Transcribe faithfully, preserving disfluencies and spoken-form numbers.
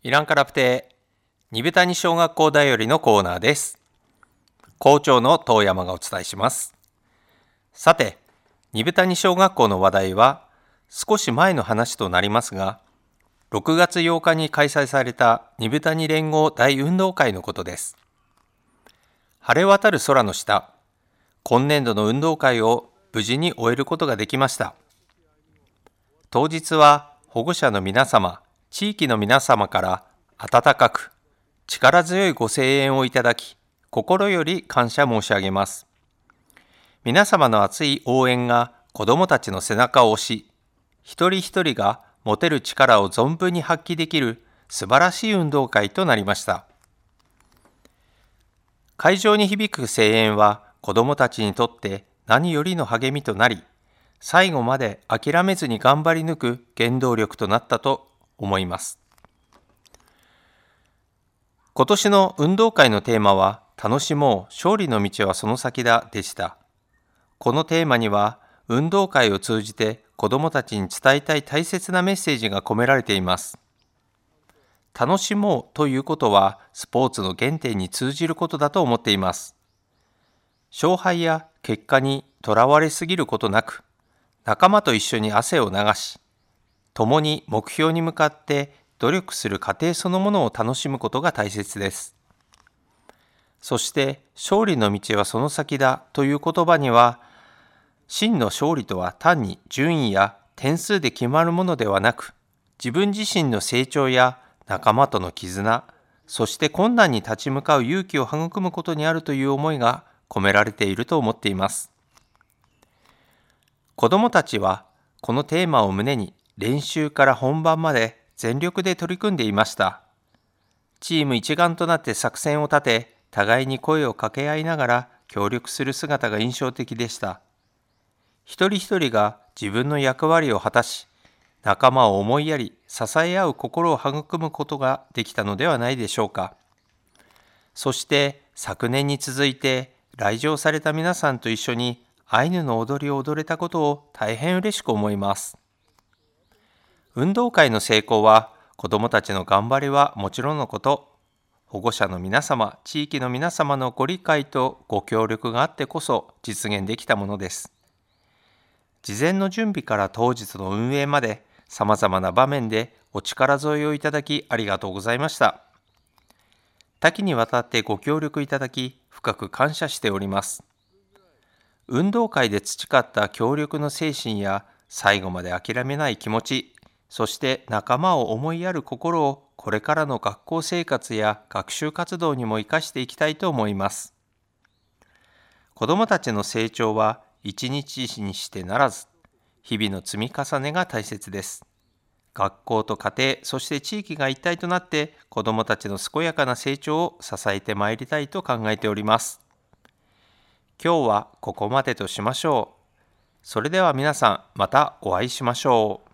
イランカラプテ二部谷小学校だよりのコーナーです。校長の遠山がお伝えします。さて、二部谷小学校の話題は少し前の話となりますが、ろくがつようかに開催された二部谷連合大運動会のことです。晴れ渡る空の下、今年度の運動会を無事に終えることができました。当日は保護者の皆様、地域の皆様から温かく力強いご声援をいただき、心より感謝申し上げます。皆様の熱い応援が子どもたちの背中を押し、一人一人が持てる力を存分に発揮できる素晴らしい運動会となりました。会場に響く声援は子どもたちにとって何よりの励みとなり、最後まで諦めずに頑張り抜く原動力となったと思います。今年の運動会のテーマは、楽しもう、勝利の道はその先だでした。このテーマには、運動会を通じて子どもたちに伝えたい大切なメッセージが込められています。楽しもうということは、スポーツの原点に通じることだと思っています。勝敗や結果にとらわれすぎることなく、仲間と一緒に汗を流し、共に目標に向かって努力する過程そのものを楽しむことが大切です。そして勝利の道はその先だという言葉には、真の勝利とは単に順位や点数で決まるものではなく、自分自身の成長や仲間との絆、そして困難に立ち向かう勇気を育むことにあるという思いが込められていると思っています。子どもたちはこのテーマを胸に練習から本番まで全力で取り組んでいました。チーム一丸となって作戦を立て、互いに声を掛け合いながら協力する姿が印象的でした。一人一人が自分の役割を果たし、仲間を思いやり、支え合う心を育むことができたのではないでしょうか。そして昨年に続いて来場された皆さんと一緒にアイヌの踊りを踊れたことを大変嬉しく思います。運動会の成功は子どもたちの頑張りはもちろんのこと、保護者の皆様、地域の皆様のご理解とご協力があってこそ実現できたものです。事前の準備から当日の運営まで、さまざまな場面でお力添えをいただきありがとうございました。多岐にわたってご協力いただき、深く感謝しております。運動会で培った協力の精神や、最後まで諦めない気持ち、そして仲間を思いやる心をこれからの学校生活や学習活動にも生かしていきたいと思います。子どもたちの成長は一日にしてならず、日々の積み重ねが大切です。学校と家庭、そして地域が一体となって子どもたちの健やかな成長を支えてまいりたいと考えております。今日はここまでとしましょう。それでは皆さん、またお会いしましょう。